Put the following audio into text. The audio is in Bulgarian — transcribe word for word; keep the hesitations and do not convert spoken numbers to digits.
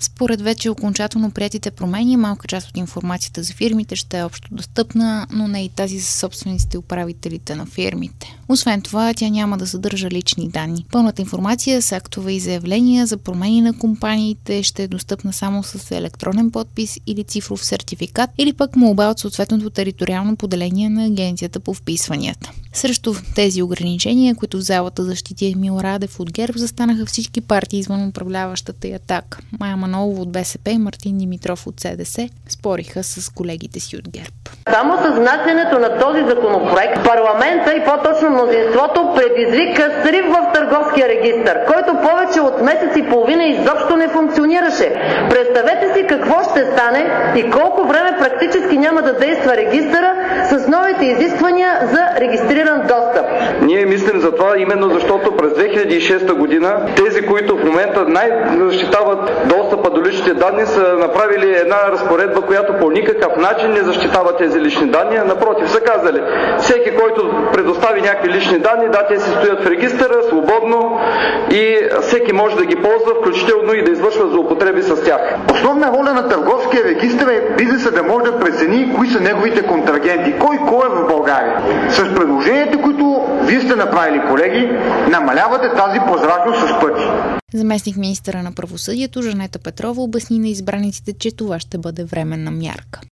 Според вече окончателно приетите промени, малка част от информацията за фирмите ще е общо достъпна, но не и тази за собствениците и управителите на фирмите. Освен това, тя няма да съдържа лични данни. Пълната информация с актове и заявления за промени на компаниите ще е достъпна само с електронен подпис или цифров сертификат, или пък молба от съответното териториално поделение на Агенцията по вписванията. Срещу тези ограничения, които в залата защити Емил Радев от ГЕРБ, застанаха всички партии извън управляващата и Атака. Мая Манолова от БСП и Мартин Димитров от СДС спориха с колегите си от ГЕРБ. Само с внасянето на този законопроект парламента и по-точно мнозинството предизвика срив в търговския регистър, който повече от месец и половина изобщо не функционираше. Представете си какво ще стане и колко време практически няма да действа регистъра с новите изисквания за регистриран достъп. Ние мислим за това именно защото през две хиляди и шеста година тези, които в момента най-защитават достъпа до личните данни, са направили една разпоредба, която по никакъв начин не защитава тези лични данни. Напротив, са казали, всеки, който предостави някакви лични данни, да, те се стоят в регистъра свободно и всеки може да ги ползва, включително и да извършва злоупотреби с тях. Основна роля на търговския регистър е бизнеса да може да прецени кои са неговите контрагенти, кой кой е в България. С предложенията, които вие сте направили, колеги, намалявате тази прозрачност с пъти. Заместник министъра на правосъдието Жанета Петрова обясни на избраниците, че това ще бъде временна мярка.